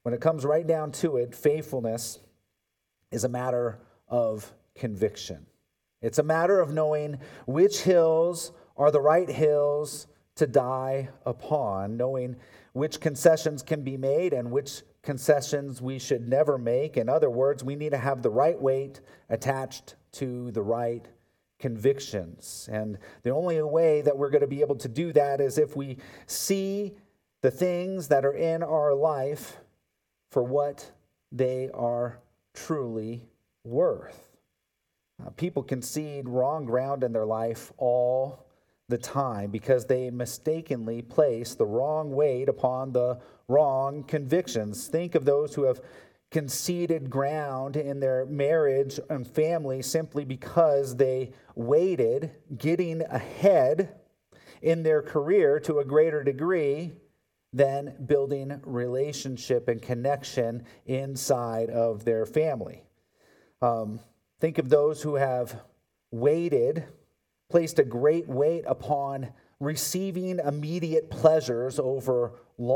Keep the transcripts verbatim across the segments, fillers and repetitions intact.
When it comes right down to it, faithfulness is a matter of conviction. It's a matter of knowing which hills are the right hills to die upon, knowing which concessions can be made and which concessions we should never make. In other words, we need to have the right weight attached to the right convictions. And the only way that we're going to be able to do that is if we see the things that are in our life for what they are truly worth. Uh, people concede wrong ground in their life all the time because they mistakenly place the wrong weight upon the wrong convictions. Think of those who have conceded ground in their marriage and family simply because they waited getting ahead in their career to a greater degree than building relationship and connection inside of their family. Um, think of those who have waited, placed a great weight upon receiving immediate pleasures over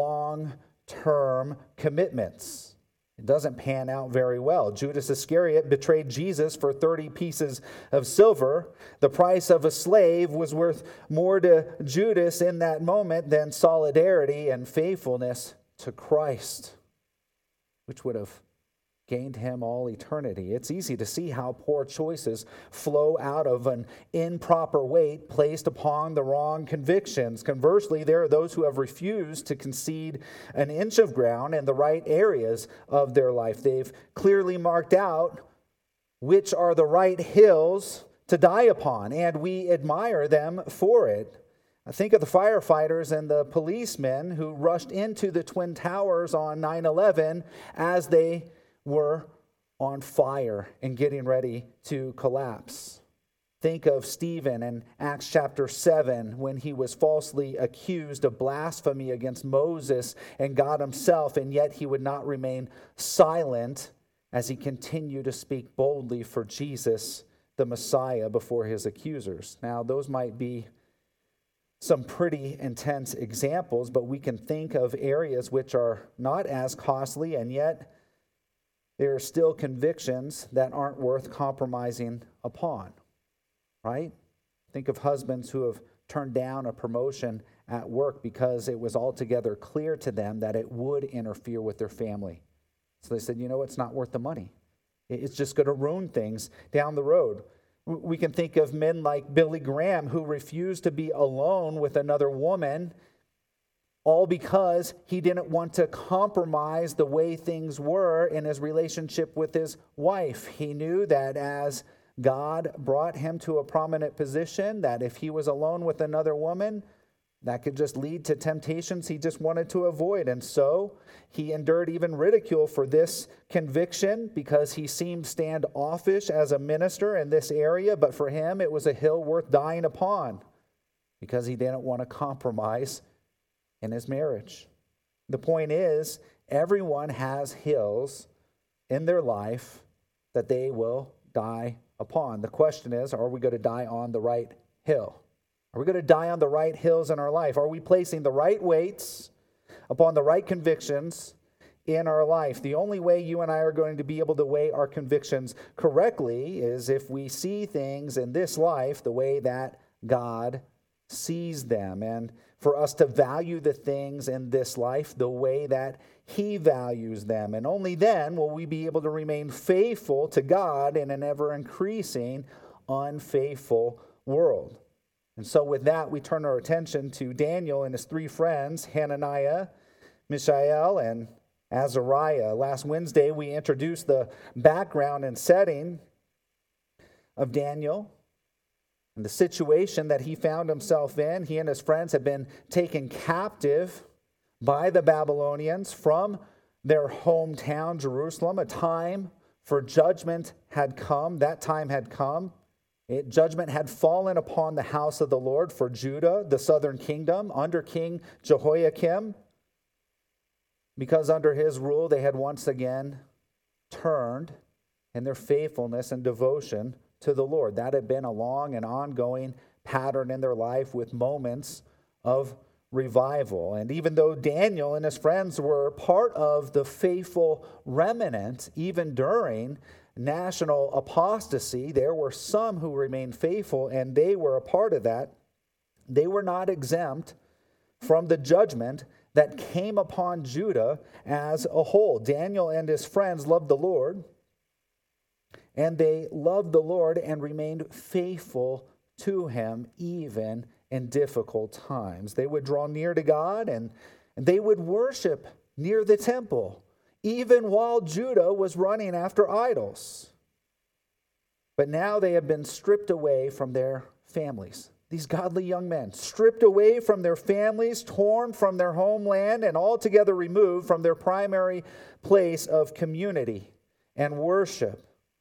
long-term commitments. It doesn't pan out very well. Judas Iscariot betrayed Jesus for thirty pieces of silver. The price of a slave was worth more to Judas in that moment than solidarity and faithfulness to Christ, which would have gained him all eternity. It's easy to see how poor choices flow out of an improper weight placed upon the wrong convictions. Conversely, there are those who have refused to concede an inch of ground in the right areas of their life. They've clearly marked out which are the right hills to die upon, and we admire them for it. I think of the firefighters and the policemen who rushed into the Twin Towers on nine eleven as they were on fire and getting ready to collapse. Think of Stephen in Acts chapter seven when he was falsely accused of blasphemy against Moses and God himself, and yet he would not remain silent as he continued to speak boldly for Jesus, the Messiah, before his accusers. Now, those might be some pretty intense examples, but we can think of areas which are not as costly, and yet there are still convictions that aren't worth compromising upon, right? Think of husbands who have turned down a promotion at work because it was altogether clear to them that it would interfere with their family. So they said, you know, it's not worth the money. It's just going to ruin things down the road. We can think of men like Billy Graham who refused to be alone with another woman, all because he didn't want to compromise the way things were in his relationship with his wife. He knew that as God brought him to a prominent position, that if he was alone with another woman, that could just lead to temptations he just wanted to avoid. And so he endured even ridicule for this conviction because he seemed standoffish as a minister in this area. But for him, it was a hill worth dying upon because he didn't want to compromise in his marriage. The point is, everyone has hills in their life that they will die upon. The question is, are we going to die on the right hill? Are we going to die on the right hills in our life? Are we placing the right weights upon the right convictions in our life? The only way you and I are going to be able to weigh our convictions correctly is if we see things in this life the way that God sees them, and for us to value the things in this life the way that He values them. And only then will we be able to remain faithful to God in an ever-increasing, unfaithful world. And so with that, we turn our attention to Daniel and his three friends, Hananiah, Mishael, and Azariah. Last Wednesday, we introduced the background and setting of Daniel and the situation that he found himself in. He and his friends had been taken captive by the Babylonians from their hometown, Jerusalem. A time for judgment had come. That time had come. It, judgment had fallen upon the house of the Lord for Judah, the southern kingdom, under King Jehoiakim, because under his rule they had once again turned in their faithfulness and devotion to the Lord. That had been a long and ongoing pattern in their life with moments of revival. And even though Daniel and his friends were part of the faithful remnant, even during national apostasy, there were some who remained faithful, and they were a part of that. They were not exempt from the judgment that came upon Judah as a whole. Daniel and his friends loved the Lord, and they loved the Lord and remained faithful to him even in difficult times. They would draw near to God, and they would worship near the temple, even while Judah was running after idols. But now they have been stripped away from their families. These godly young men, stripped away from their families, torn from their homeland, and altogether removed from their primary place of community and worship.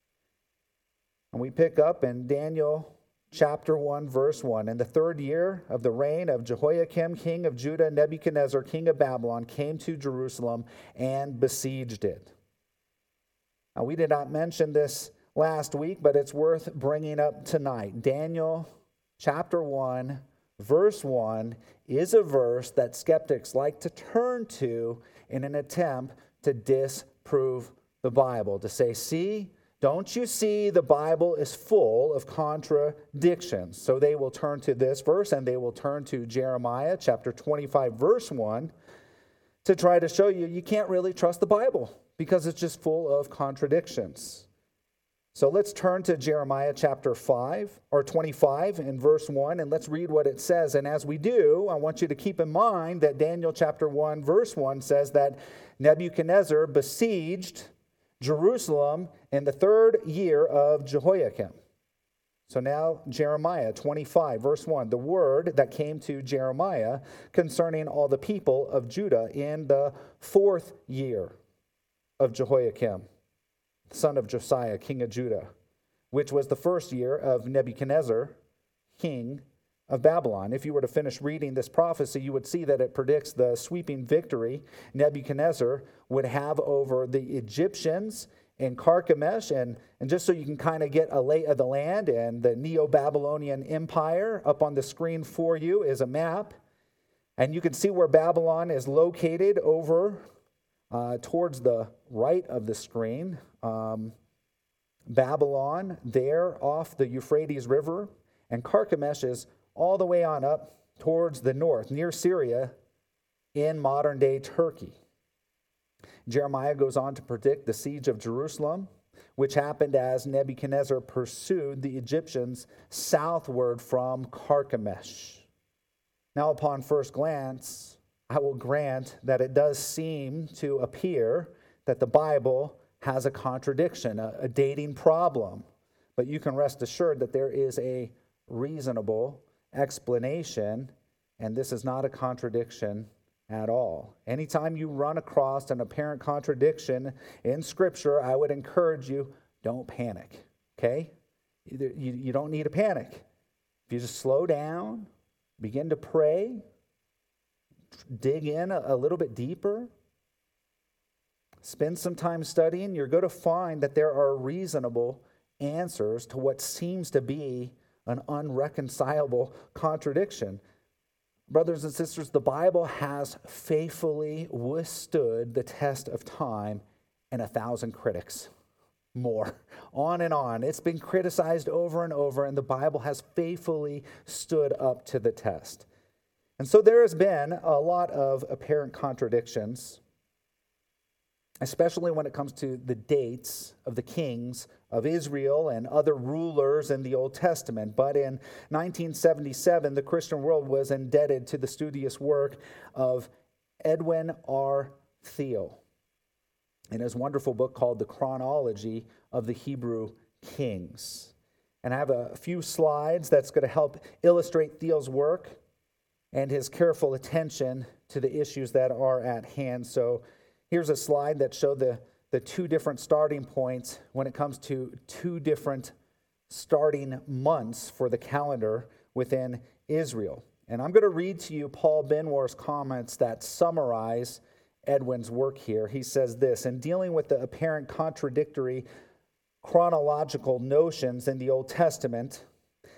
And we pick up in Daniel chapter one, verse one. In the third year of the reign of Jehoiakim, king of Judah, Nebuchadnezzar, king of Babylon, came to Jerusalem and besieged it. Now, we did not mention this last week, but it's worth bringing up tonight. Daniel chapter one, verse one is a verse that skeptics like to turn to in an attempt to disprove the Bible, to say, see, don't you see the Bible is full of contradictions? So they will turn to this verse, and they will turn to Jeremiah chapter twenty-five, verse one, to try to show you you can't really trust the Bible because it's just full of contradictions. So let's turn to Jeremiah chapter five, or twenty-five in verse one, and let's read what it says. And as we do, I want you to keep in mind that Daniel chapter one, verse one says that Nebuchadnezzar besieged Jerusalem in the third year of Jehoiakim. So now Jeremiah twenty-five, verse one, the word that came to Jeremiah concerning all the people of Judah in the fourth year of Jehoiakim, son of Josiah, king of Judah, which was the first year of Nebuchadnezzar, king of Babylon. If you were to finish reading this prophecy, you would see that it predicts the sweeping victory Nebuchadnezzar would have over the Egyptians in Carchemish. And, and just so you can kind of get a lay of the land and the Neo-Babylonian Empire, up on the screen for you is a map. And you can see where Babylon is located over uh, towards the right of the screen. Um, Babylon there off the Euphrates River, and Carchemish is all the way on up towards the north, near Syria, in modern-day Turkey. Jeremiah goes on to predict the siege of Jerusalem, which happened as Nebuchadnezzar pursued the Egyptians southward from Carchemish. Now, upon first glance, I will grant that it does seem to appear that the Bible has a contradiction, a, a dating problem. But you can rest assured that there is a reasonable explanation, and this is not a contradiction at all. Anytime you run across an apparent contradiction in Scripture, I would encourage you, don't panic, okay? You, you don't need to panic. If you just slow down, begin to pray, dig in a, a little bit deeper, spend some time studying, you're going to find that there are reasonable answers to what seems to be an unreconcilable contradiction. Brothers and sisters, the Bible has faithfully withstood the test of time and a thousand critics. More. On and on. It's been criticized over and over, and the Bible has faithfully stood up to the test. And so there has been a lot of apparent contradictions, especially when it comes to the dates of the kings of Israel and other rulers in the Old Testament. But in nineteen seventy-seven, the Christian world was indebted to the studious work of Edwin R. Thiel in his wonderful book called The Chronology of the Hebrew Kings. And I have a few slides that's going to help illustrate Thiel's work and his careful attention to the issues that are at hand. So here's a slide that showed the, the two different starting points when it comes to two different starting months for the calendar within Israel. And I'm going to read to you Paul Benwar's comments that summarize Edwin's work here. He says this: in dealing with the apparent contradictory chronological notions in the Old Testament,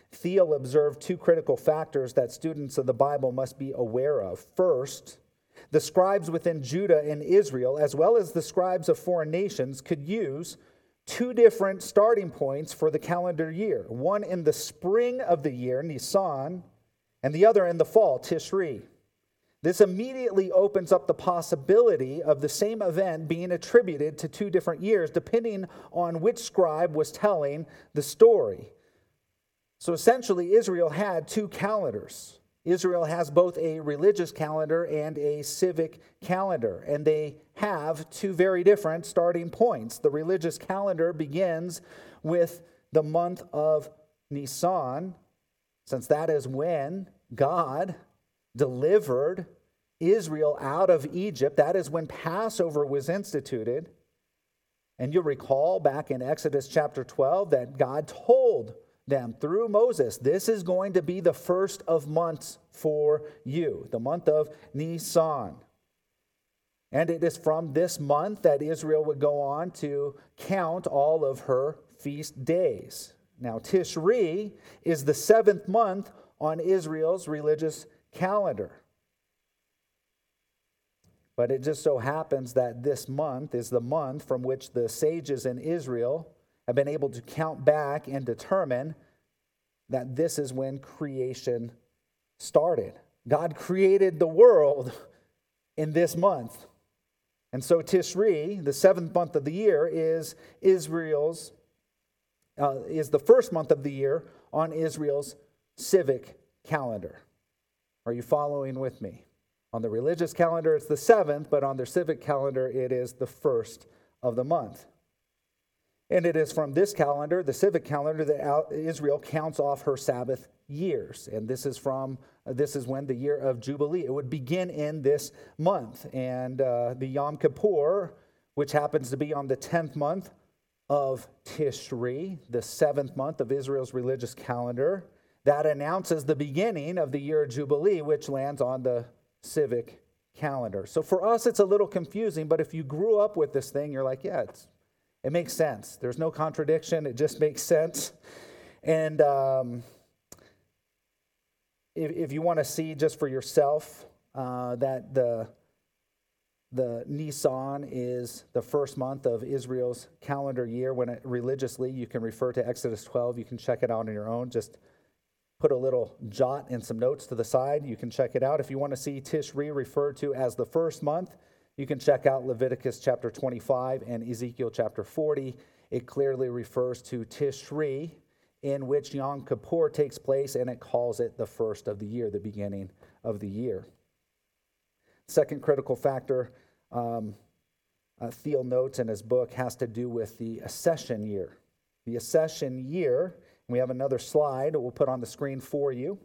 Thiel observed two critical factors that students of the Bible must be aware of. First, the scribes within Judah and Israel, as well as the scribes of foreign nations, could use two different starting points for the calendar year. One in the spring of the year, Nisan, and the other in the fall, Tishri. This immediately opens up the possibility of the same event being attributed to two different years, depending on which scribe was telling the story. So essentially, Israel had two calendars. Israel has both a religious calendar and a civic calendar, and they have two very different starting points. The religious calendar begins with the month of Nisan, since that is when God delivered Israel out of Egypt. That is when Passover was instituted. And you'll recall back in Exodus chapter twelve that God told them through Moses, this is going to be the first of months for you, the month of Nisan. And it is from this month that Israel would go on to count all of her feast days. Now, Tishri is the seventh month on Israel's religious calendar. But it just so happens that this month is the month from which the sages in Israel have been able to count back and determine that this is when creation started. God created the world in this month. And so Tishri, the seventh month of the year, is Israel's, uh, is the first month of the year on Israel's civic calendar. Are you following with me? On the religious calendar, it's the seventh, but on their civic calendar, it is the first of the month. And it is from this calendar, the civic calendar, that Israel counts off her Sabbath years. And this is from this is when the year of Jubilee. It would begin in this month. And uh, the Yom Kippur, which happens to be on the tenth month of Tishri, the seventh month of Israel's religious calendar, that announces the beginning of the year of Jubilee, which lands on the civic calendar. So for us, it's a little confusing, but if you grew up with this thing, you're like, yeah, it's, it makes sense. There's no contradiction. It just makes sense. And um, if, if you want to see just for yourself uh, that the the Nisan is the first month of Israel's calendar year, when it, religiously you can refer to Exodus twelve. You can check it out on your own. Just put a little jot and some notes to the side. You can check it out. If you want to see Tishri referred to as the first month, you can check out Leviticus chapter twenty-five and Ezekiel chapter forty. It clearly refers to Tishri, in which Yom Kippur takes place, and it calls it the first of the year, the beginning of the year. Second critical factor, um, uh, Thiel notes in his book, has to do with the accession year. The accession year, we have another slide we'll put on the screen for you.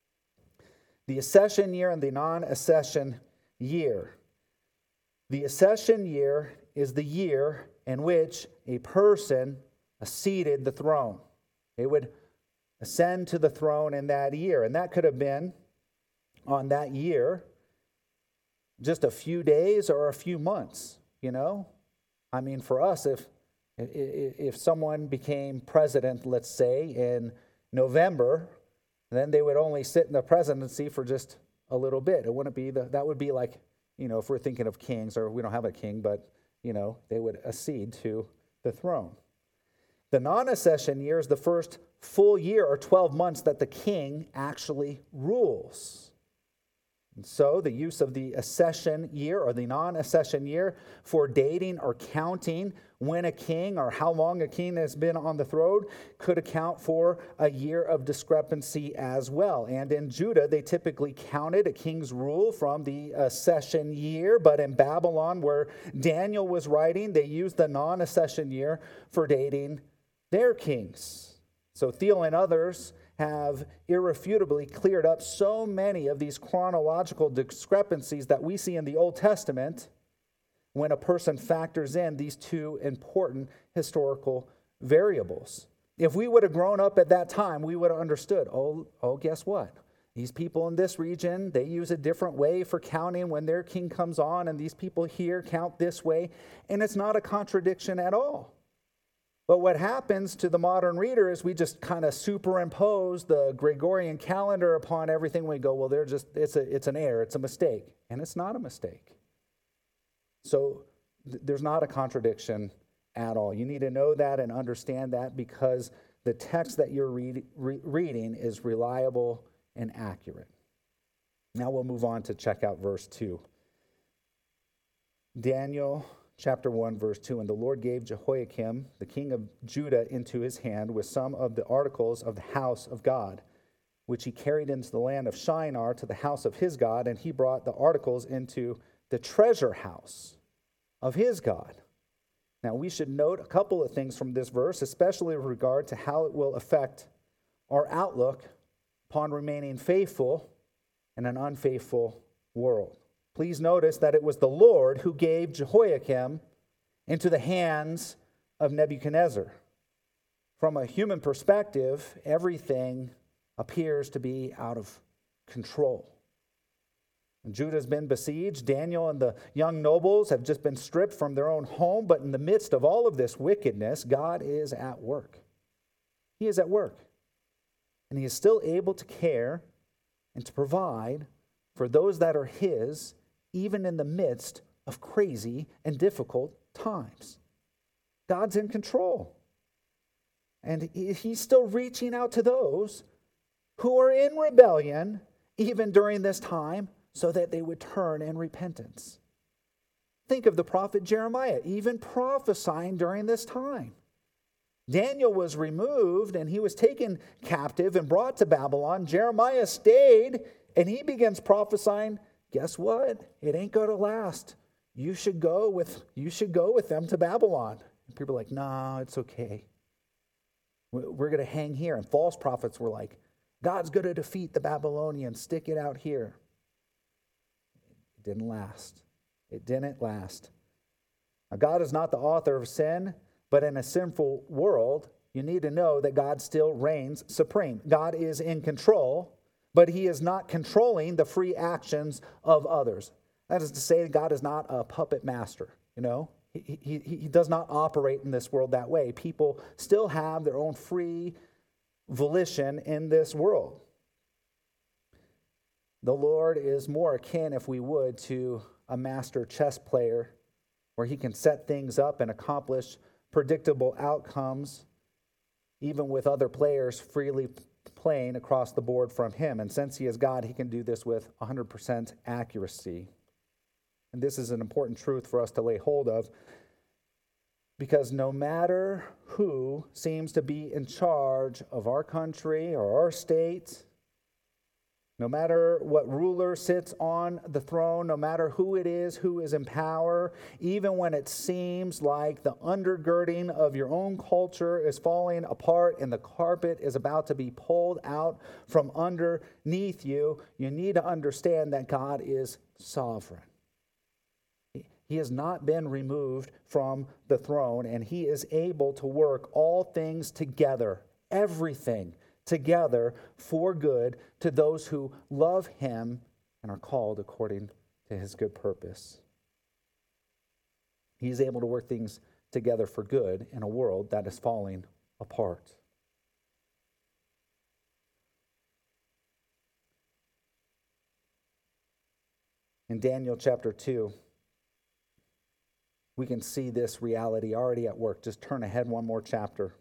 The accession year and the non-accession year. The accession year is the year in which a person acceded the throne. They would ascend to the throne in that year. And that could have been on that year just a few days or a few months, you know? I mean, for us, if if someone became president, let's say, in November, then they would only sit in the presidency for just a little bit. It wouldn't be the, that would be like, you know, if we're thinking of kings, or we don't have a king, but, you know, they would accede to the throne. The non-accession year is the first full year or twelve months that the king actually rules. And so the use of the accession year or the non-accession year for dating or counting when a king or how long a king has been on the throne could account for a year of discrepancy as well. And in Judah, they typically counted a king's rule from the accession year, but in Babylon, where Daniel was writing, they used the non-accession year for dating their kings. So Thiel and others have irrefutably cleared up so many of these chronological discrepancies that we see in the Old Testament when a person factors in these two important historical variables. If we would have grown up at that time, we would have understood, oh, oh, guess what? These people in this region, they use a different way for counting when their king comes on, and these people here count this way, and it's not a contradiction at all. But what happens to the modern reader is we just kind of superimpose the Gregorian calendar upon everything. We go, well, they're just it's a it's an error, it's a mistake. And it's not a mistake. So th- there's not a contradiction at all. You need to know that and understand that, because the text that you're read, re- reading is reliable and accurate. Now we'll move on to check out verse two. Daniel chapter one, verse two, and the Lord gave Jehoiakim, the king of Judah, into his hand with some of the articles of the house of God, which he carried into the land of Shinar to the house of his God, and he brought the articles into the treasure house of his God. Now, we should note a couple of things from this verse, especially with regard to how it will affect our outlook upon remaining faithful in an unfaithful world. Please notice that it was the Lord who gave Jehoiakim into the hands of Nebuchadnezzar. From a human perspective, everything appears to be out of control. Judah's been besieged. Daniel and the young nobles have just been stripped from their own home. But in the midst of all of this wickedness, God is at work. He is at work. And he is still able to care and to provide for those that are his, even in the midst of crazy and difficult times. God's in control. And he's still reaching out to those who are in rebellion, even during this time, so that they would turn in repentance. Think of the prophet Jeremiah, even prophesying during this time. Daniel was removed and he was taken captive and brought to Babylon. Jeremiah stayed and he begins prophesying, guess what? It ain't going to last. You should go with you should go with them to Babylon. And people are like, no, it's okay. We're going to hang here. And false prophets were like, God's going to defeat the Babylonians. Stick it out here. It didn't last. It didn't last. Now, God is not the author of sin, but in a sinful world, you need to know that God still reigns supreme. God is in control, but he is not controlling the free actions of others. That is to say, God is not a puppet master, you know? He, he, he does not operate in this world that way. People still have their own free volition in this world. The Lord is more akin, if we would, to a master chess player where he can set things up and accomplish predictable outcomes, even with other players freely playing across the board from him. And since he is God, he can do this with one hundred percent accuracy. And this is an important truth for us to lay hold of, because no matter who seems to be in charge of our country or our state, no matter what ruler sits on the throne, no matter who it is who is in power, even when it seems like the undergirding of your own culture is falling apart and the carpet is about to be pulled out from underneath you, you need to understand that God is sovereign. He has not been removed from the throne, and he is able to work all things together, everything together for good to those who love him and are called according to his good purpose. He is able to work things together for good in a world that is falling apart. In Daniel chapter two, we can see this reality already at work. Just turn ahead one more chapter.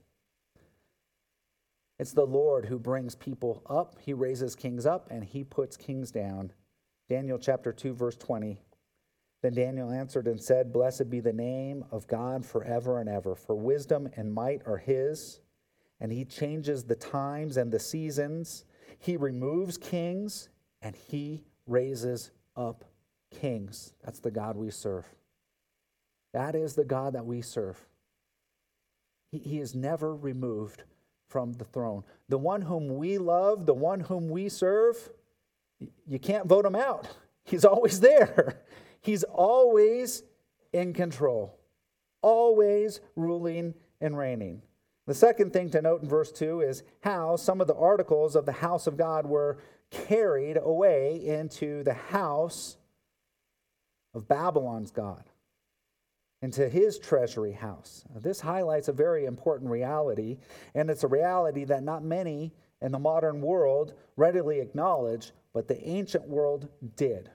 It's the Lord who brings people up. He raises kings up and he puts kings down. Daniel chapter two, verse twenty. Then Daniel answered and said, Blessed be the name of God forever and ever, for wisdom and might are his, and he changes the times and the seasons. He removes kings and he raises up kings. That's the God we serve. That is the God that we serve. He, he is never removed from the throne. The one whom we love, the one whom we serve, you can't vote him out. He's always there. He's always in control, always ruling and reigning. The second thing to note in verse two is how some of the articles of the house of God were carried away into the house of Babylon's God. into his treasury house. This highlights a very important reality, and it's a reality that not many in the modern world readily acknowledge, but the ancient world did.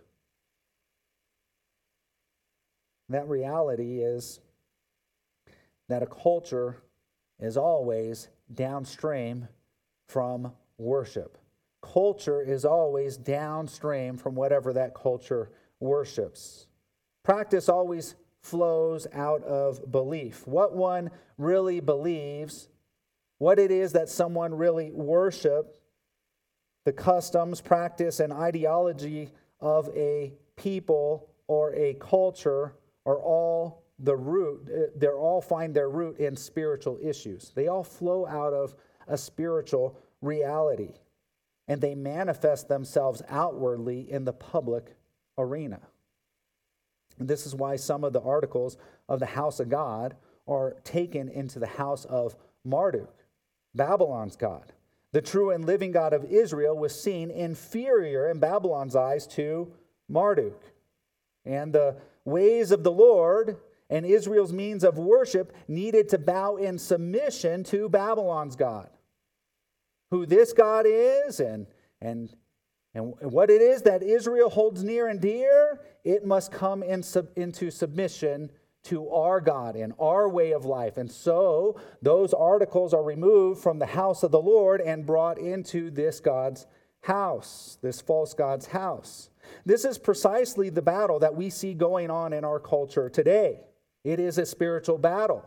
That reality is that a culture is always downstream from worship. Culture is always downstream from whatever that culture worships. Practice always flows out of belief. What one really believes, what it is that someone really worships, the customs, practice, and ideology of a people or a culture are all the root. They all find their root in spiritual issues. They all flow out of a spiritual reality, and they manifest themselves outwardly in the public arena. And this is why some of the articles of the house of God are taken into the house of Marduk, Babylon's god. The true and living God of Israel was seen inferior in Babylon's eyes to Marduk. And the ways of the Lord and Israel's means of worship needed to bow in submission to Babylon's God. Who this God is and, and, and what it is that Israel holds near and dear, it must come in sub, into submission to our God and our way of life. And so those articles are removed from the house of the Lord and brought into this God's house, this false God's house. This is precisely the battle that we see going on in our culture today. It is a spiritual battle.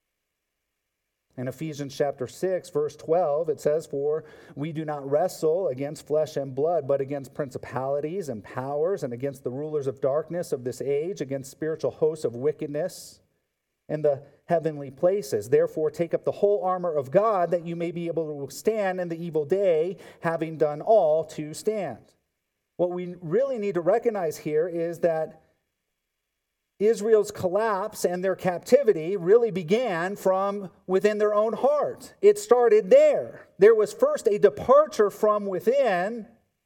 In Ephesians chapter six, verse twelve, it says, "For we do not wrestle against flesh and blood, but against principalities and powers, and against the rulers of darkness of this age, against spiritual hosts of wickedness in the heavenly places. Therefore, take up the whole armor of God, that you may be able to withstand in the evil day, having done all to stand." What we really need to recognize here is that Israel's collapse and their captivity really began from within their own heart. It started there. There was first a departure from within,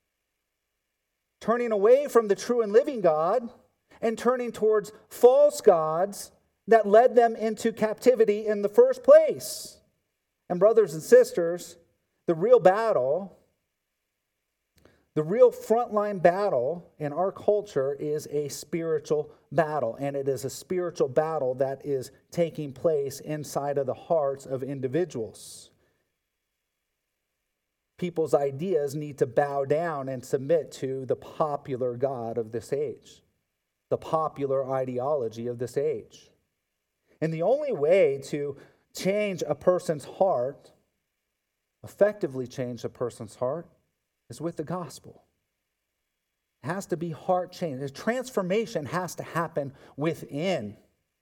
turning away from the true and living God and turning towards false gods that led them into captivity in the first place. And brothers and sisters, the real battle, the real frontline battle in our culture is a spiritual battle, and it is a spiritual battle that is taking place inside of the hearts of individuals. People's ideas need to bow down and submit to the popular God of this age, the popular ideology of this age. And the only way to change a person's heart, effectively change a person's heart, is with the gospel. It has to be heart change. The transformation has to happen within.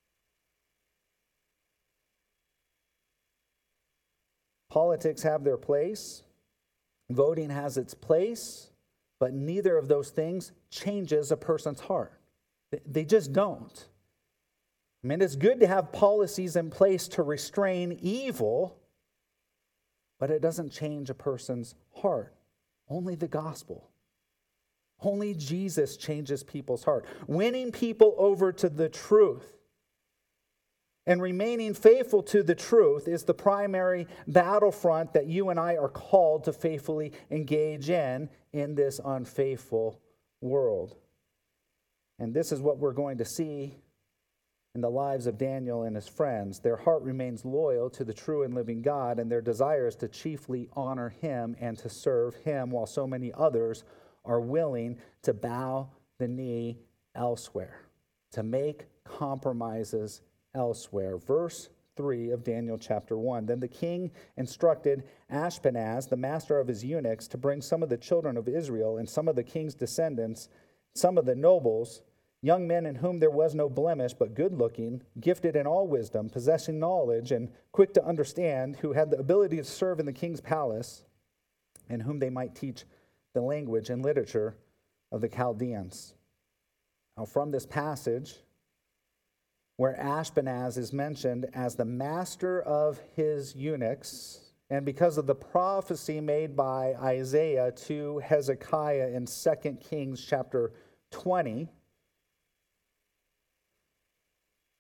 Politics have their place. Voting has its place. But neither of those things changes a person's heart. They just don't. I mean, it's good to have policies in place to restrain evil, but it doesn't change a person's heart. Only the gospel. Only Jesus changes people's heart. Winning people over to the truth and remaining faithful to the truth is the primary battlefront that you and I are called to faithfully engage in in this unfaithful world. And this is what we're going to see in the lives of Daniel and his friends. Their heart remains loyal to the true and living God, and their desire is to chiefly honor him and to serve him, while so many others are willing to bow the knee elsewhere, to make compromises elsewhere. Verse three of Daniel chapter one. Then the king instructed Ashpenaz, the master of his eunuchs, to bring some of the children of Israel and some of the king's descendants, some of the nobles, young men in whom there was no blemish, but good-looking, gifted in all wisdom, possessing knowledge, and quick to understand, who had the ability to serve in the king's palace, and whom they might teach the language and literature of the Chaldeans. Now, from this passage, where Ashpenaz is mentioned as the master of his eunuchs, and because of the prophecy made by Isaiah to Hezekiah in Second Kings chapter twenty,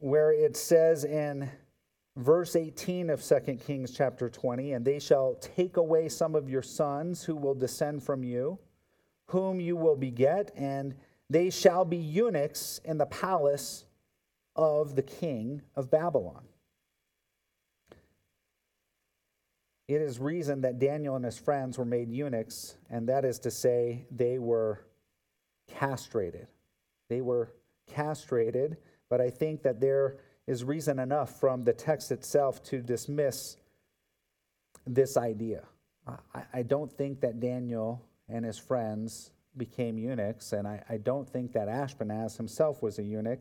where it says in verse eighteen of Second Kings chapter twenty, and they shall take away some of your sons who will descend from you, whom you will beget, and they shall be eunuchs in the palace of the king of Babylon. It is reason that Daniel and his friends were made eunuchs, and that is to say, they were castrated. They were castrated, but I think that there is reason enough from the text itself to dismiss this idea. I, I don't think that Daniel and his friends became eunuchs, and I, I don't think that Ashpenaz himself was a eunuch.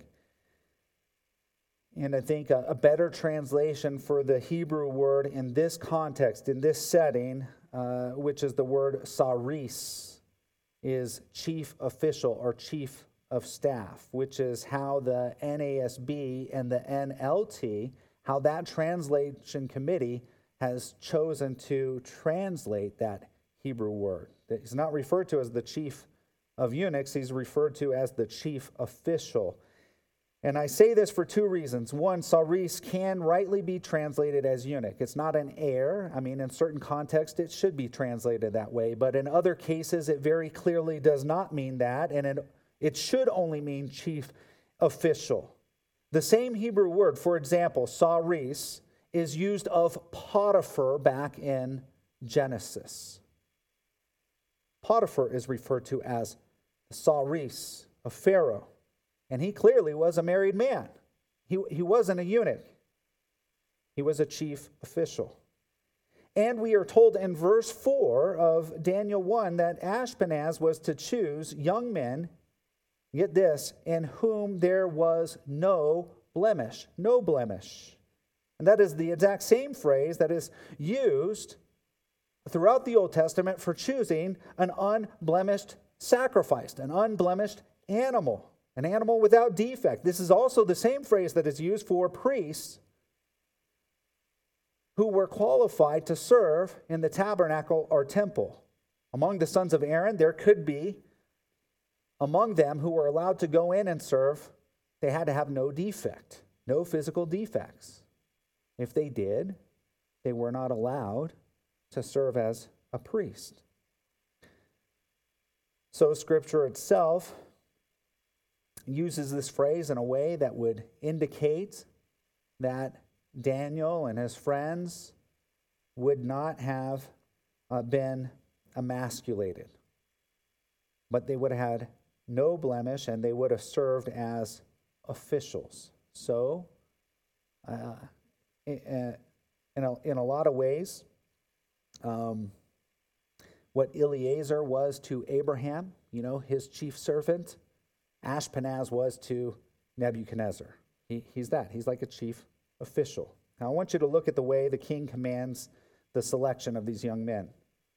And I think a, a better translation for the Hebrew word in this context, in this setting, uh, which is the word saris, is chief official or chief of staff, which is how the N A S B and the N L T, how that translation committee has chosen to translate that Hebrew word. He's not referred to as the chief of eunuchs, he's referred to as the chief official. And I say this for two reasons. One, saris can rightly be translated as eunuch. It's not an error. I mean, in certain contexts, it should be translated that way. But in other cases, it very clearly does not mean that. And it, it should only mean chief official. The same Hebrew word, for example, saris, is used of Potiphar back in Genesis. Potiphar is referred to as the saris of Pharaoh. And he clearly was a married man. He, he wasn't a eunuch. He was a chief official. And we are told in verse four of Daniel one that Ashpenaz was to choose young men, get this, in whom there was no blemish. No blemish. And that is the exact same phrase that is used throughout the Old Testament for choosing an unblemished sacrifice, an unblemished animal. An animal without defect. This is also the same phrase that is used for priests who were qualified to serve in the tabernacle or temple. Among the sons of Aaron, there could be among them who were allowed to go in and serve. They had to have no defect, no physical defects. If they did, they were not allowed to serve as a priest. So Scripture itself uses this phrase in a way that would indicate that Daniel and his friends would not have uh, been emasculated, but they would have had no blemish and they would have served as officials. So, uh, in, a, in a lot of ways, um, what Eliezer was to Abraham, you know, his chief servant, Ashpenaz was to Nebuchadnezzar. He, he's that. He's like a chief official. Now, I want you to look at the way the king commands the selection of these young men.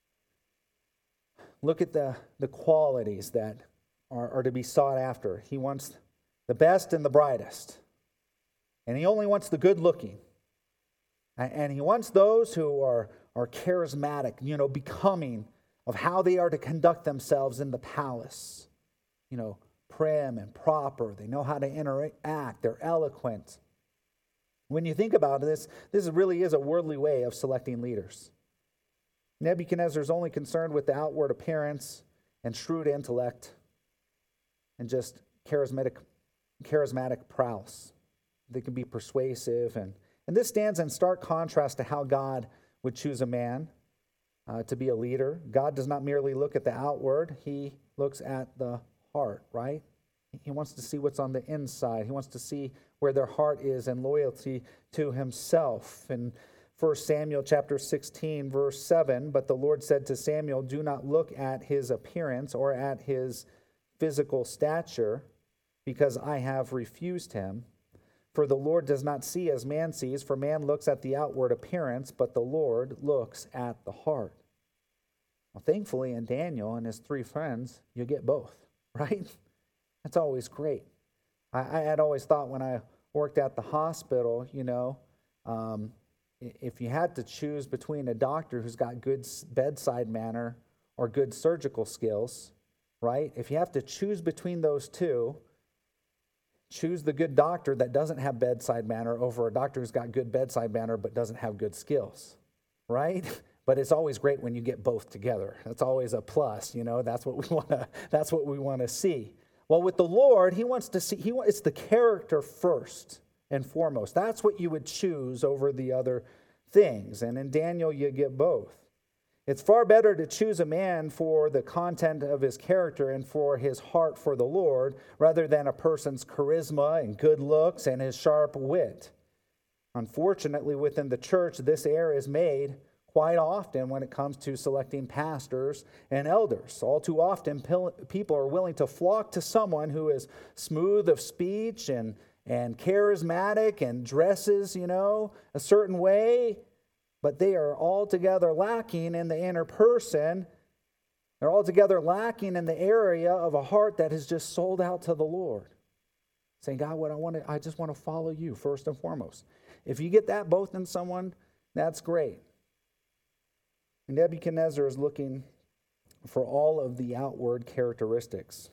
Look at the, the qualities that are, are to be sought after. He wants the best and the brightest. And he only wants the good-looking. And he wants those who are, are charismatic, you know, becoming of how they are to conduct themselves in the palace. You know, prim and proper. They know how to interact. They're eloquent. When you think about this, this really is a worldly way of selecting leaders. Nebuchadnezzar is only concerned with the outward appearance and shrewd intellect and just charismatic, charismatic prowess. They can be persuasive. And, and this stands in stark contrast to how God would choose a man uh, to be a leader. God does not merely look at the outward. He looks at the heart, right? He wants to see what's on the inside. He wants to see where their heart is and loyalty to himself. In First Samuel chapter sixteen, verse seven, but the Lord said to Samuel, do not look at his appearance or at his physical stature, because I have refused him. For the Lord does not see as man sees, for man looks at the outward appearance, but the Lord looks at the heart. Well, thankfully, in Daniel and his three friends, you get both. Right? That's always great. I, I had always thought when I worked at the hospital, you know, um, if you had to choose between a doctor who's got good bedside manner or good surgical skills, right? If you have to choose between those two, choose the good doctor that doesn't have bedside manner over a doctor who's got good bedside manner but doesn't have good skills, right? But it's always great when you get both together. That's always a plus, you know. That's what we want to. That's what we want to see. Well, with the Lord, He wants to see. He it's the character first and foremost. That's what you would choose over the other things. And in Daniel, you get both. It's far better to choose a man for the content of his character and for his heart for the Lord, rather than a person's charisma and good looks and his sharp wit. Unfortunately, within the church, this error is made quite often when it comes to selecting pastors and elders. All too often, people are willing to flock to someone who is smooth of speech and, and charismatic and dresses, you know, a certain way, but they are altogether lacking in the inner person. They're altogether lacking in the area of a heart that is just sold out to the Lord. Saying, God, what I want to, I just want to follow you first and foremost. If you get that both in someone, that's great. Nebuchadnezzar is looking for all of the outward characteristics.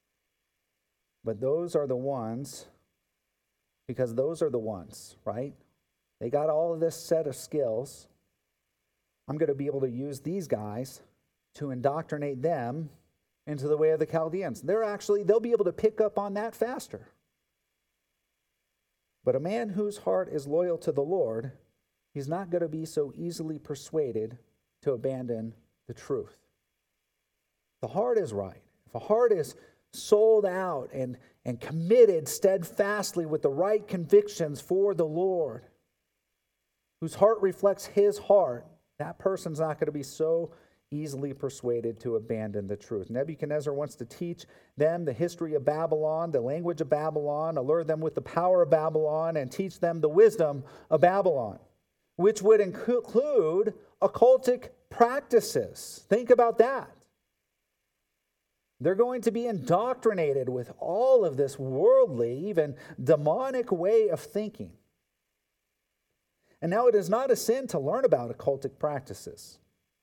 But those are the ones, because those are the ones, right? They got all of this set of skills. I'm going to be able to use these guys to indoctrinate them into the way of the Chaldeans. They're actually, they'll be able to pick up on that faster. But a man whose heart is loyal to the Lord, he's not going to be so easily persuaded to abandon the truth. The heart is right. If a heart is sold out and, and committed steadfastly with the right convictions for the Lord, whose heart reflects His heart, that person's not going to be so easily persuaded to abandon the truth. Nebuchadnezzar wants to teach them the history of Babylon, the language of Babylon, allure them with the power of Babylon, and teach them the wisdom of Babylon, which would include occultic practices. Think about that. They're going to be indoctrinated with all of this worldly, even demonic way of thinking. And now it is not a sin to learn about occultic practices,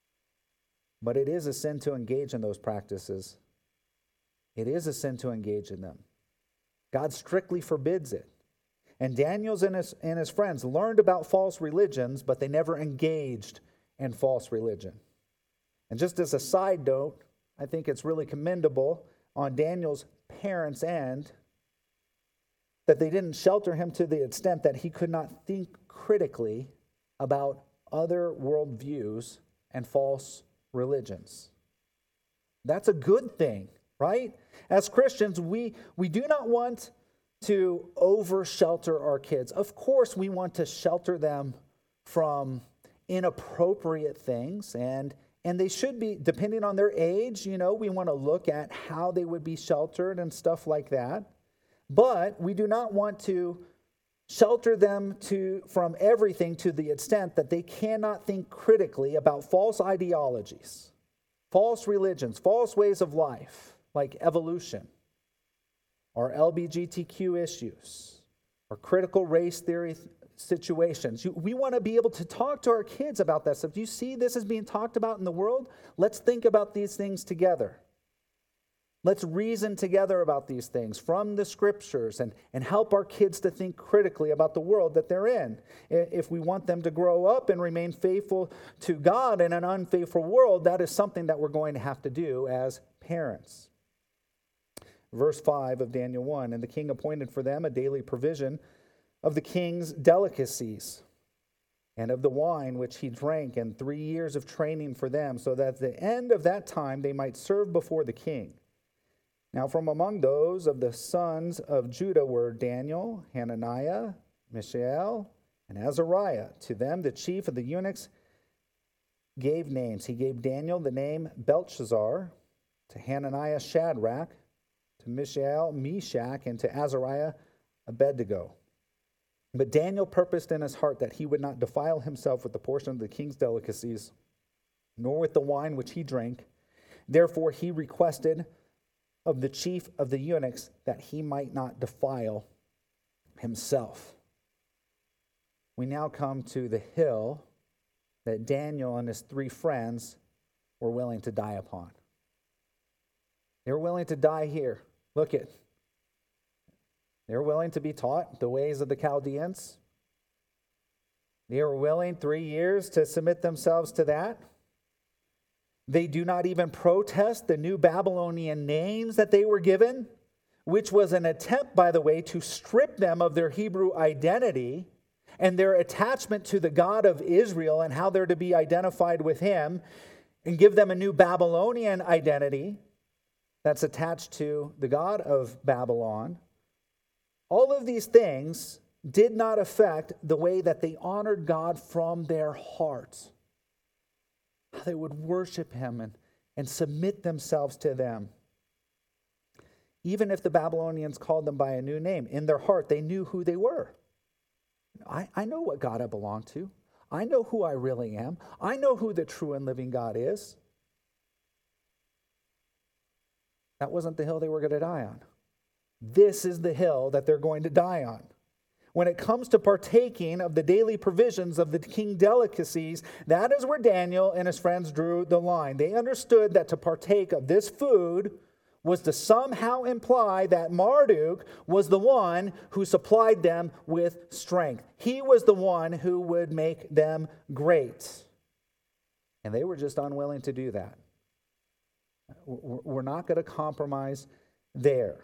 but it is a sin to engage in those practices. It is a sin to engage in them. God strictly forbids it. And Daniel's and his, and his friends learned about false religions, but they never engaged in false religion. And just as a side note, I think it's really commendable on Daniel's parents' end that they didn't shelter him to the extent that he could not think critically about other worldviews and false religions. That's a good thing, right? As Christians, we, we do not want to over-shelter our kids. Of course, we want to shelter them from inappropriate things, and and they should be, depending on their age, you know, we want to look at how they would be sheltered and stuff like that. But we do not want to shelter them to from everything to the extent that they cannot think critically about false ideologies, false religions, false ways of life, like evolution, or L G B T Q issues, or critical race theory situations. We want to be able to talk to our kids about that stuff. Do you see this is being talked about in the world? Let's think about these things together. Let's reason together about these things from the scriptures and, and help our kids to think critically about the world that they're in. If we want them to grow up and remain faithful to God in an unfaithful world, that is something that we're going to have to do as parents. Verse five of Daniel one, and the king appointed for them a daily provision of the king's delicacies and of the wine which he drank, and three years of training for them, so that at the end of that time they might serve before the king. Now from among those of the sons of Judah were Daniel, Hananiah, Mishael, and Azariah. To them the chief of the eunuchs gave names. He gave Daniel the name Belshazzar, to Hananiah Shadrach, to Mishael Meshach, and to Azariah Abednego. But Daniel purposed in his heart that he would not defile himself with the portion of the king's delicacies, nor with the wine which he drank. Therefore he requested of the chief of the eunuchs that he might not defile himself. We now come to the hill that Daniel and his three friends were willing to die upon. They were willing to die here. Look at They're willing to be taught the ways of the Chaldeans. They are willing three years to submit themselves to that. They do not even protest the new Babylonian names that they were given, which was an attempt, by the way, to strip them of their Hebrew identity and their attachment to the God of Israel and how they're to be identified with him, and give them a new Babylonian identity that's attached to the God of Babylon. All of these things did not affect the way that they honored God from their hearts. How they would worship him and, and submit themselves to them. Even if the Babylonians called them by a new name, in their heart they knew who they were. I, I know what God I belong to. I know who I really am. I know who the true and living God is. That wasn't the hill they were going to die on. This is the hill that they're going to die on. When it comes to partaking of the daily provisions of the king delicacies, that is where Daniel and his friends drew the line. They understood that to partake of this food was to somehow imply that Marduk was the one who supplied them with strength. He was the one who would make them great. And they were just unwilling to do that. We're not going to compromise there.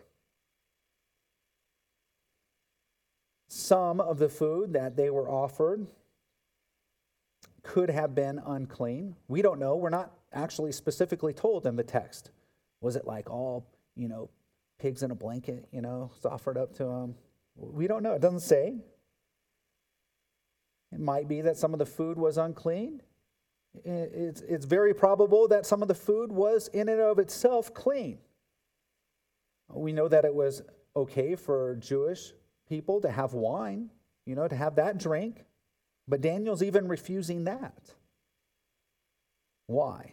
Some of the food that they were offered could have been unclean. We don't know. We're not actually specifically told in the text. Was it like all, you know, pigs in a blanket, you know, it's offered up to them? We don't know. It doesn't say. It might be that some of the food was unclean. It's, it's very probable that some of the food was in and of itself clean. We know that it was okay for Jewish people to have wine, you know, to have that drink. But Daniel's even refusing that. Why?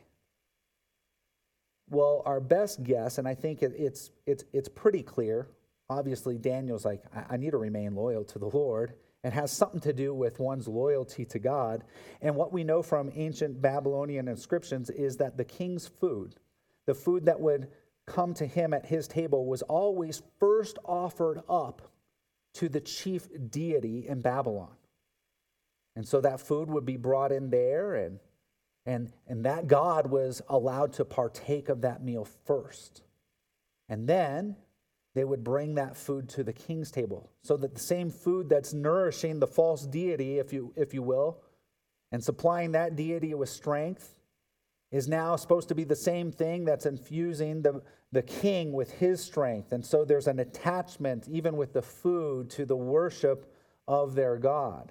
Well, our best guess, and I think it, it's it's it's pretty clear. Obviously, Daniel's like, I, I need to remain loyal to the Lord. It has something to do with one's loyalty to God. And what we know from ancient Babylonian inscriptions is that the king's food, the food that would come to him at his table, was always first offered up to the chief deity in Babylon. And so that food would be brought in there, and and and that God was allowed to partake of that meal first. And then they would bring that food to the king's table, so that the same food that's nourishing the false deity, if you if you will, and supplying that deity with strength, is now supposed to be the same thing that's infusing the, the king with his strength. And so there's an attachment, even with the food, to the worship of their God.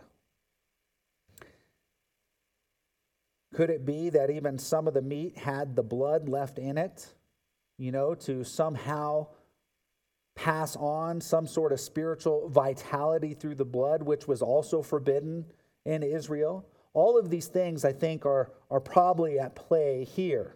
Could it be that even some of the meat had the blood left in it, you know, to somehow pass on some sort of spiritual vitality through the blood, which was also forbidden in Israel? All of these things, I think, are, are probably at play here.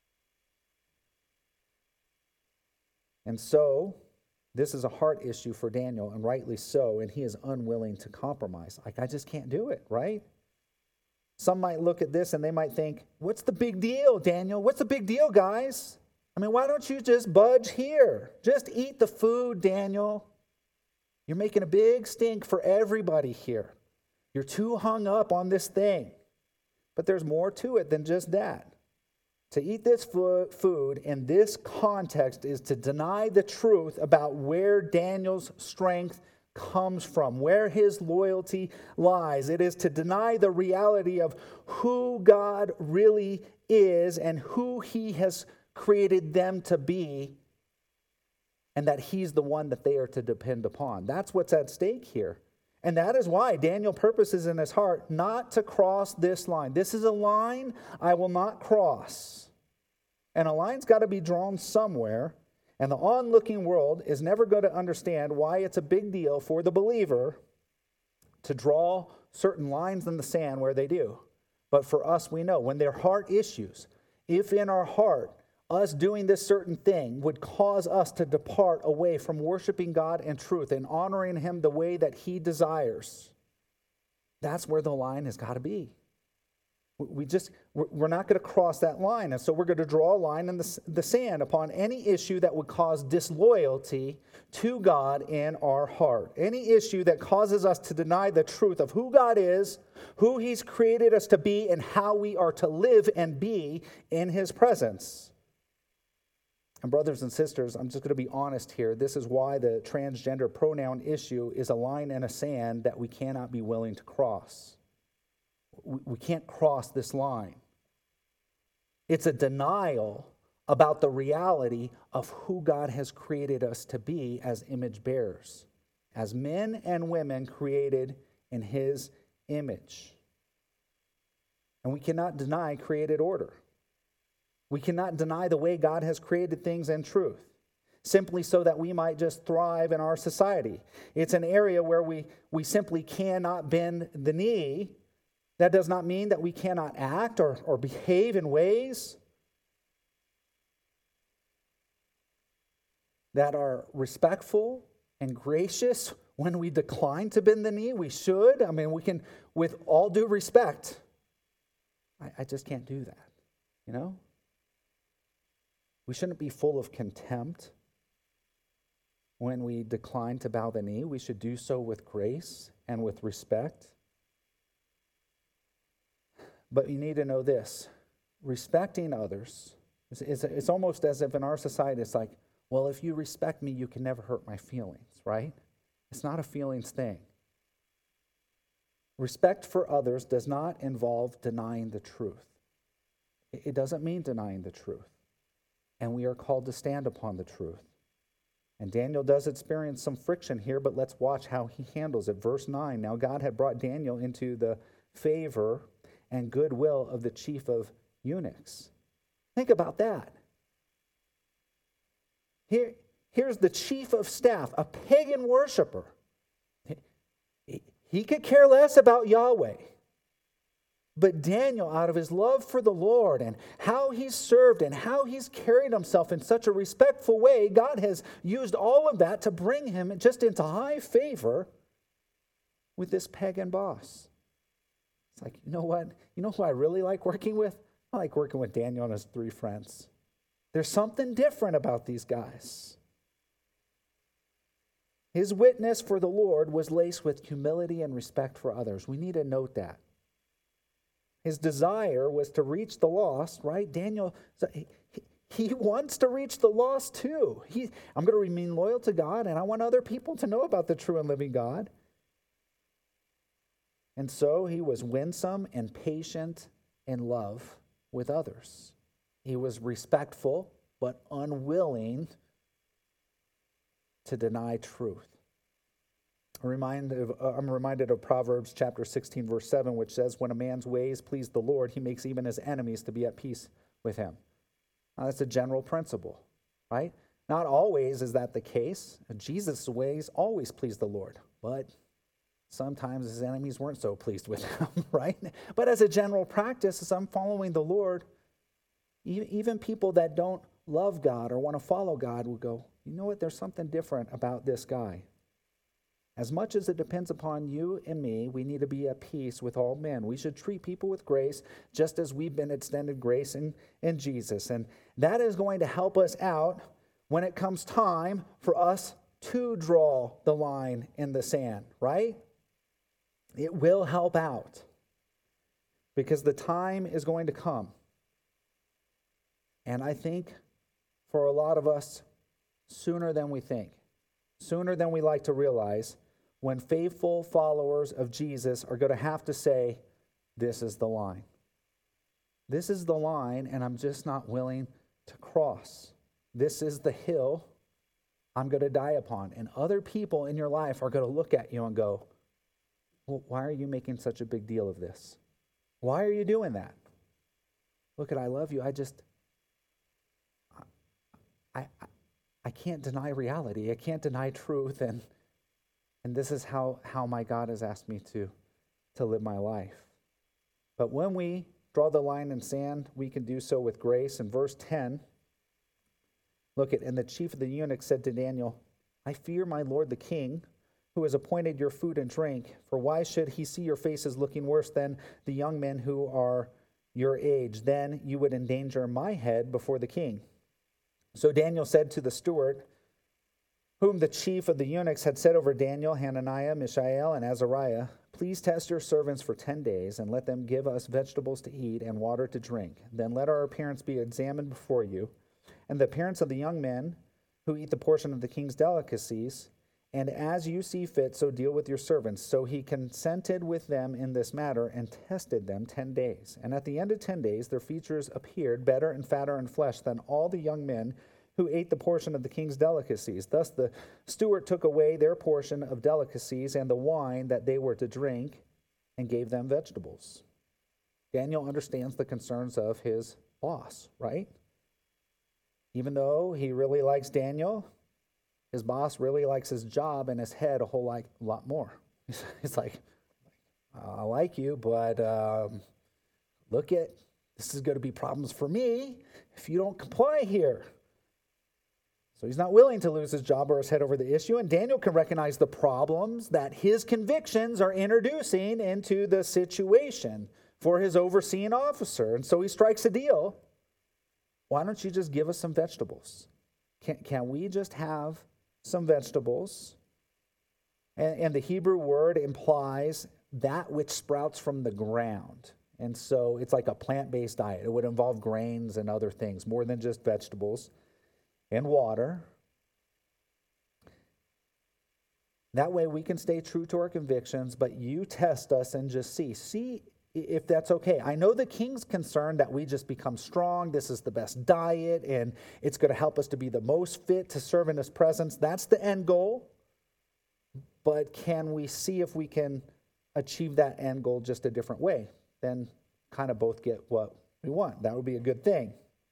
And so, this is a heart issue for Daniel, and rightly so, and he is unwilling to compromise. Like, I just can't do it, right? Some might look at this and they might think, what's the big deal, Daniel? What's the big deal, guys? I mean, why don't you just budge here? Just eat the food, Daniel. You're making a big stink for everybody here. You're too hung up on this thing. But there's more to it than just that. To eat this food in this context is to deny the truth about where Daniel's strength comes from, where his loyalty lies. It is to deny the reality of who God really is and who he has created them to be, and that he's the one that they are to depend upon. That's what's at stake here. And that is why Daniel purposes in his heart not to cross this line. This is a line I will not cross. And a line's got to be drawn somewhere. And the onlooking world is never going to understand why it's a big deal for the believer to draw certain lines in the sand where they do. But for us, we know when there are heart issues, if in our heart, us doing this certain thing would cause us to depart away from worshiping God in truth and honoring him the way that he desires, that's where the line has got to be. We just, we're not going to cross that line. And so we're going to draw a line in the, the sand upon any issue that would cause disloyalty to God in our heart. Any issue that causes us to deny the truth of who God is, who he's created us to be, and how we are to live and be in his presence. And brothers and sisters, I'm just going to be honest here. This is why the transgender pronoun issue is a line in a sand that we cannot be willing to cross. We can't cross this line. It's a denial about the reality of who God has created us to be as image bearers, as men and women created in his image. And we cannot deny created order. We cannot deny the way God has created things in truth, simply so that we might just thrive in our society. It's an area where we, we simply cannot bend the knee. That does not mean that we cannot act or, or behave in ways that are respectful and gracious when we decline to bend the knee. We should. I mean, we can, with all due respect. I, I just can't do that, you know? We shouldn't be full of contempt when we decline to bow the knee. We should do so with grace and with respect. But you need to know this. Respecting others, is, is, it's almost as if in our society it's like, well, if you respect me, you can never hurt my feelings, right? It's not a feelings thing. Respect for others does not involve denying the truth. It doesn't mean denying the truth. And we are called to stand upon the truth. And Daniel does experience some friction here, but let's watch how he handles it. Verse nine, now God had brought Daniel into the favor and goodwill of the chief of eunuchs. Think about that. Here, here's the chief of staff, a pagan worshiper. He, he could care less about Yahweh. But Daniel, out of his love for the Lord and how he's served and how he's carried himself in such a respectful way, God has used all of that to bring him just into high favor with this pagan boss. It's like, you know what? You know who I really like working with? I like working with Daniel and his three friends. There's something different about these guys. His witness for the Lord was laced with humility and respect for others. We need to note that. His desire was to reach the lost, right? Daniel, he, he wants to reach the lost too. He, I'm going to remain loyal to God, and I want other people to know about the true and living God. And so he was winsome and patient in love with others. He was respectful but unwilling to deny truth. I'm reminded of, uh, I'm reminded of Proverbs chapter sixteen, verse seven, which says, when a man's ways please the Lord, he makes even his enemies to be at peace with him. Now, that's a general principle, right? Not always is that the case. Jesus' ways always please the Lord, but sometimes his enemies weren't so pleased with him, right? But as a general practice, as I'm following the Lord, even people that don't love God or want to follow God will go, you know what, there's something different about this guy. As much as it depends upon you and me, we need to be at peace with all men. We should treat people with grace just as we've been extended grace in, in Jesus. And that is going to help us out when it comes time for us to draw the line in the sand, right? It will help out because the time is going to come. And I think for a lot of us, sooner than we think, sooner than we like to realize, when faithful followers of Jesus are going to have to say, this is the line. This is the line, and I'm just not willing to cross. This is the hill I'm going to die upon. And other people in your life are going to look at you and go, well, why are you making such a big deal of this? Why are you doing that? Look at, I love you. I just, I, I, I can't deny reality. I can't deny truth. And and this is how, how my God has asked me to, to live my life. But when we draw the line in sand, we can do so with grace. In verse ten, look at, and the chief of the eunuchs said to Daniel, I fear my lord the king, who has appointed your food and drink, for why should he see your faces looking worse than the young men who are your age. Then you would endanger my head before the king." So Daniel said to the steward, whom the chief of the eunuchs had set over Daniel, Hananiah, Mishael, and Azariah, "Please test your servants for ten days, and let them give us vegetables to eat and water to drink. Then let our appearance be examined before you, and the appearance of the young men who eat the portion of the king's delicacies, and as you see fit, so deal with your servants." So he consented with them in this matter and tested them ten days. And at the end of ten days, their features appeared better and fatter in flesh than all the young men who ate the portion of the king's delicacies. Thus the steward took away their portion of delicacies and the wine that they were to drink and gave them vegetables. Daniel understands the concerns of his boss, right? Even though he really likes Daniel, his boss really likes his job and his head a whole like, lot more. He's like, "I like you, but um, look at, this is going to be problems for me if you don't comply here." So he's not willing to lose his job or his head over the issue. And Daniel can recognize the problems that his convictions are introducing into the situation for his overseeing officer. And so he strikes a deal. Why don't you just give us some vegetables? Can, can we just have some vegetables? And, and the Hebrew word implies that which sprouts from the ground. And so it's like a plant-based diet. It would involve grains and other things, more than just vegetables. And water. That way we can stay true to our convictions, but you test us and just see. See if that's okay. I know the king's concerned that we just become strong. This is the best diet, and it's going to help us to be the most fit to serve in his presence. That's the end goal. But can we see if we can achieve that end goal just a different way? Then kind of both get what we want. That would be a good thing.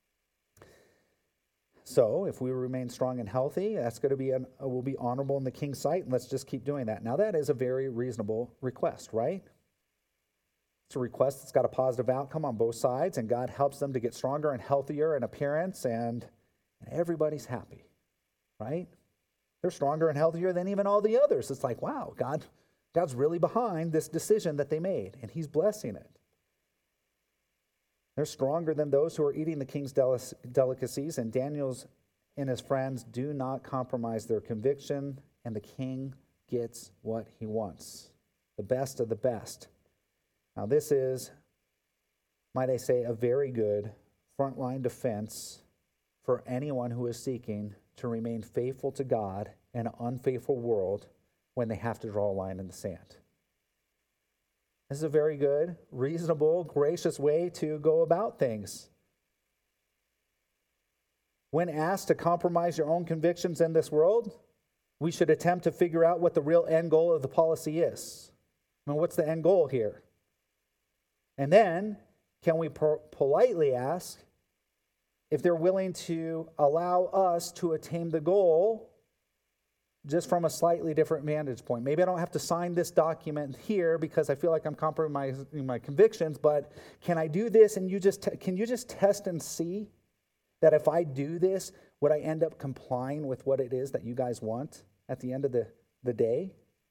So if we remain strong and healthy, that's going to be an, uh, will be honorable in the king's sight, and let's just keep doing that. Now that is a very reasonable request, right? It's a request that's got a positive outcome on both sides, and God helps them to get stronger and healthier in appearance, and, and everybody's happy, right? They're stronger and healthier than even all the others. It's like, wow, God, God's really behind this decision that they made, and he's blessing it. They're stronger than those who are eating the king's delic- delicacies, and Daniel's and his friends do not compromise their conviction, and the king gets what he wants, the best of the best. Now this is, might I say, a very good frontline defense for anyone who is seeking to remain faithful to God in an unfaithful world when they have to draw a line in the sand. This is a very good, reasonable, gracious way to go about things. When asked to compromise your own convictions in this world, we should attempt to figure out what the real end goal of the policy is. I mean, what's the end goal here? And then, can we po- politely ask if they're willing to allow us to attain the goal just from a slightly different vantage point? Maybe I don't have to sign this document here because I feel like I'm compromising my convictions, but can I do this and you just t- can you just test and see that if I do this, would I end up complying with what it is that you guys want at the end of the, the day?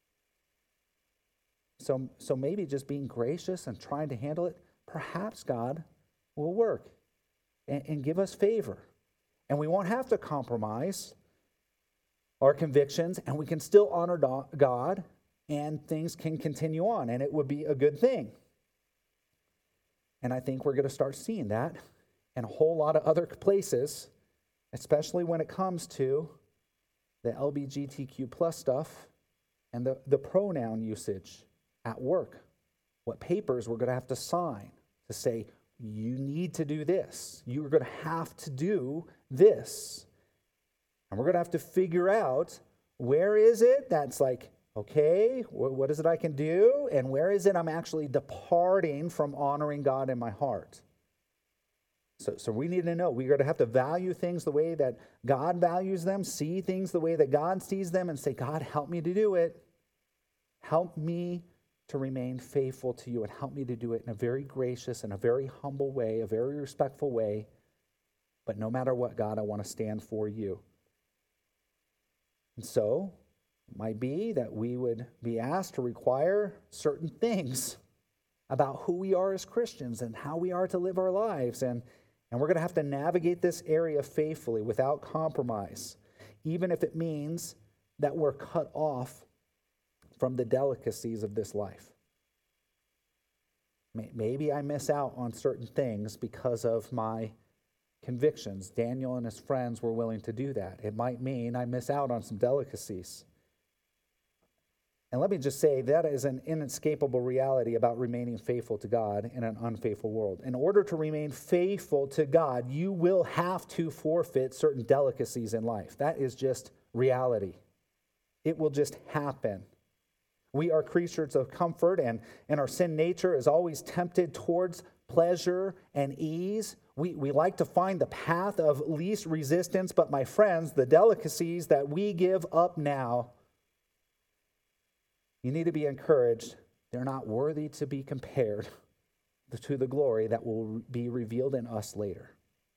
So, so maybe just being gracious and trying to handle it, perhaps God will work and, and give us favor. And we won't have to compromise our convictions, and we can still honor God, and things can continue on, and it would be a good thing. And I think we're going to start seeing that in a whole lot of other places, especially when it comes to the L G B T Q plus stuff and the, the pronoun usage at work. What papers we're going to have to sign to say, you need to do this. You're going to have to do this. And we're going to have to figure out where is it that's like, okay, what is it I can do? And where is it I'm actually departing from honoring God in my heart? So, so we need to know. We're going to have to value things the way that God values them, see things the way that God sees them, and say, God, help me to do it. Help me to remain faithful to you, and help me to do it in a very gracious and a very humble way, a very respectful way. But no matter what, God, I want to stand for you. And so, it might be that we would be asked to require certain things about who we are as Christians and how we are to live our lives. And, and we're going to have to navigate this area faithfully without compromise, even if it means that we're cut off from the delicacies of this life. Maybe I miss out on certain things because of my convictions. Daniel and his friends were willing to do that. It might mean I miss out on some delicacies. And let me just say, that is an inescapable reality about remaining faithful to God in an unfaithful world. In order to remain faithful to God, you will have to forfeit certain delicacies in life. That is just reality. It will just happen. We are creatures of comfort, and, and our sin nature is always tempted towards pleasure and ease. We, we like to find the path of least resistance, but my friends, the delicacies that we give up now, you need to be encouraged. They're not worthy to be compared to the glory that will be revealed in us later.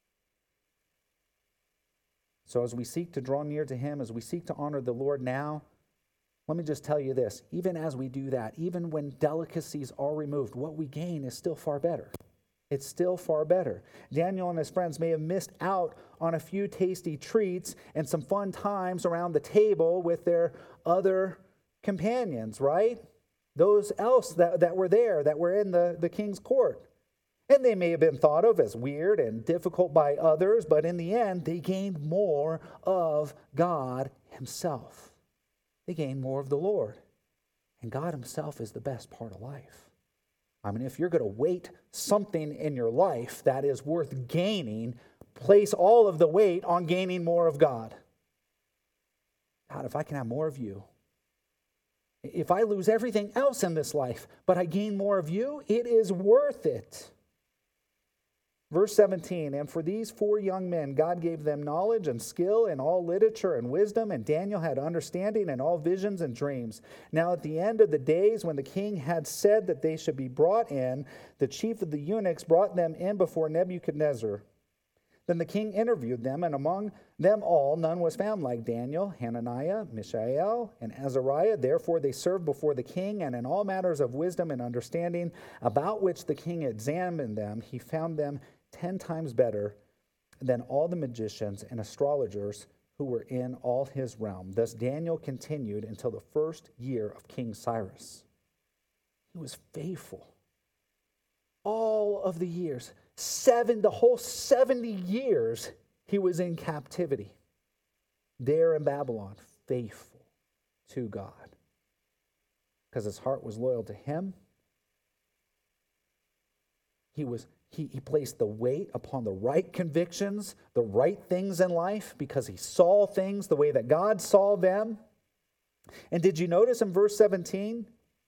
So as we seek to draw near to Him, as we seek to honor the Lord now, let me just tell you this, even as we do that, even when delicacies are removed, what we gain is still far better. It's still far better. Daniel and his friends may have missed out on a few tasty treats and some fun times around the table with their other companions, right? Those else that, that were there, that were in the, the king's court. And they may have been thought of as weird and difficult by others, but in the end, they gained more of God Himself. They gain more of the Lord. And God Himself is the best part of life. I mean, if you're going to weight something in your life that is worth gaining, place all of the weight on gaining more of God. God, if I can have more of you, if I lose everything else in this life, but I gain more of you, it is worth it. Verse seventeen, and for these four young men, God gave them knowledge and skill in all literature and wisdom, and Daniel had understanding in all visions and dreams. Now at the end of the days, when the king had said that they should be brought in, the chief of the eunuchs brought them in before Nebuchadnezzar. Then the king interviewed them, and among them all none was found like Daniel, Hananiah, Mishael, and Azariah. Therefore they served before the king, and in all matters of wisdom and understanding, about which the king examined them, he found them ten times better than all the magicians and astrologers who were in all his realm. Thus Daniel continued until the first year of King Cyrus. He was faithful. All of the years, seven, the whole seventy years, he was in captivity. There in Babylon, faithful to God. Because his heart was loyal to Him. He was He, he placed the weight upon the right convictions, the right things in life, because he saw things the way that God saw them. And did you notice in verse seventeen?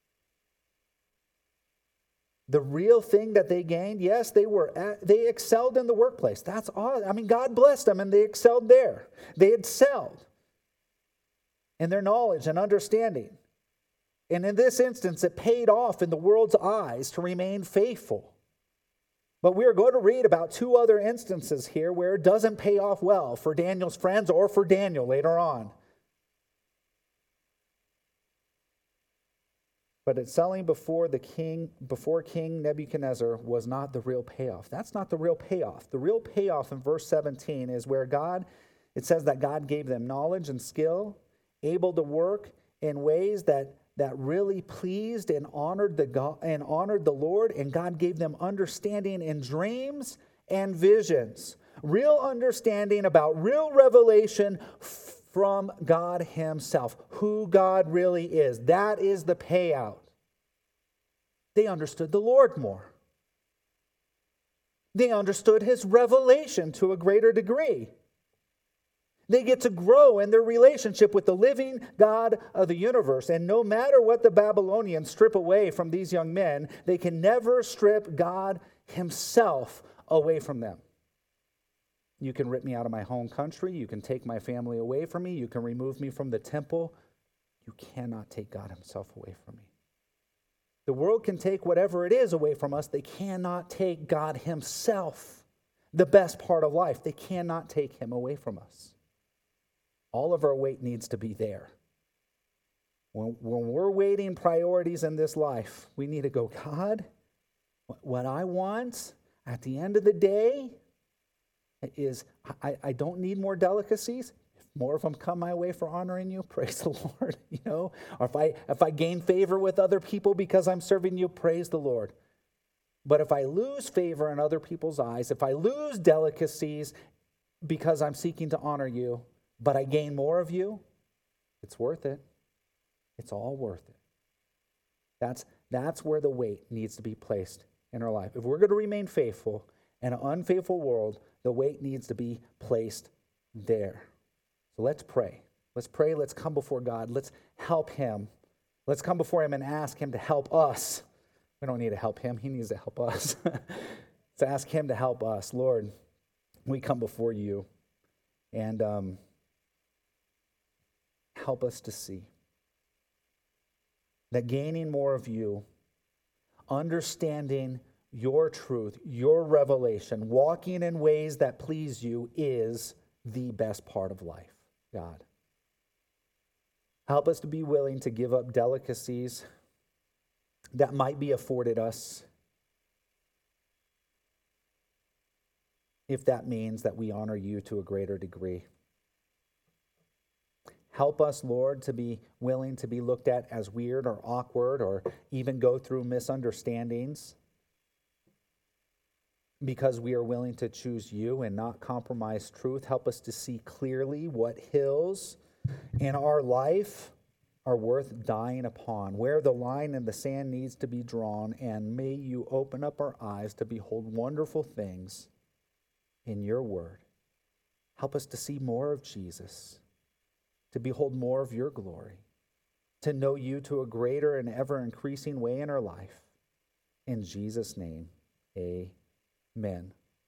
The real thing that they gained, yes, they were at, they excelled in the workplace. That's awesome. I mean, God blessed them and they excelled there. They excelled in their knowledge and understanding. And in this instance, it paid off in the world's eyes to remain faithful. But we are going to read about two other instances here where it doesn't pay off well for Daniel's friends or for Daniel later on. But excelling before the king, before King Nebuchadnezzar was not the real payoff. That's not the real payoff. The real payoff in verse seventeen is where God, it says that God gave them knowledge and skill, able to work in ways that that really pleased and honored the God, and honored the Lord, and God gave them understanding in dreams and visions. Real understanding about real revelation from God Himself, who God really is. That is the payout. They understood the Lord more. They understood His revelation to a greater degree. They get to grow in their relationship with the living God of the universe. And no matter what the Babylonians strip away from these young men, they can never strip God Himself away from them. You can rip me out of my home country. You can take my family away from me. You can remove me from the temple. You cannot take God Himself away from me. The world can take whatever it is away from us. They cannot take God Himself, the best part of life. They cannot take Him away from us. All of our weight needs to be there. When, when we're weighting priorities in this life, we need to go, God, What I want at the end of the day is I, I don't need more delicacies. If more of them come my way for honoring you, praise the Lord. You know, or if I if I gain favor with other people because I'm serving you, praise the Lord. But if I lose favor in other people's eyes, if I lose delicacies because I'm seeking to honor you, but I gain more of you, it's worth it. It's all worth it. That's that's where the weight needs to be placed in our life. If we're going to remain faithful in an unfaithful world, the weight needs to be placed there. So let's pray. Let's pray. Let's come before God. Let's help him. Let's come before him and ask him to help us. We don't need to help him. He needs to help us. Let's ask him to help us. Lord, we come before you and um, help us to see that gaining more of you, understanding your truth, your revelation, walking in ways that please you is the best part of life, God. Help us to be willing to give up delicacies that might be afforded us if that means that we honor you to a greater degree. Help us, Lord, to be willing to be looked at as weird or awkward or even go through misunderstandings because we are willing to choose you and not compromise truth. Help us to see clearly what hills in our life are worth dying upon, where the line in the sand needs to be drawn, and may you open up our eyes to behold wonderful things in your word. Help us to see more of Jesus, to behold more of your glory, to know you to a greater and ever-increasing way in our life. In Jesus' name, amen.